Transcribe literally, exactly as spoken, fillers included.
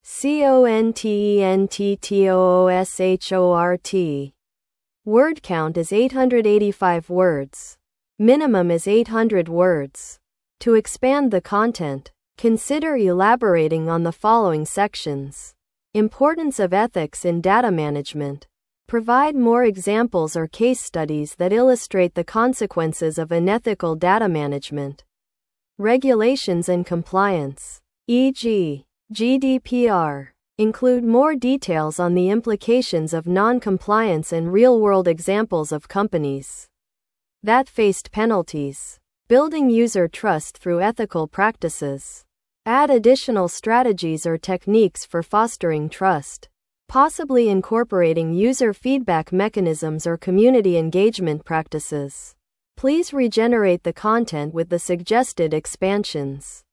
C O N T E N T T O O S H O R T. Word count is eight hundred eighty-five words. Minimum is eight hundred words. To expand the content, consider elaborating on the following sections. Importance of ethics in data management. Provide more examples or case studies that illustrate the consequences of unethical data management. Regulations and compliance, for example, G D P R. Include more details on the implications of non-compliance and real-world examples of companies that faced penalties. Building user trust through ethical practices. Add additional strategies or techniques for fostering trust, possibly incorporating user feedback mechanisms or community engagement practices. Please regenerate the content with the suggested expansions.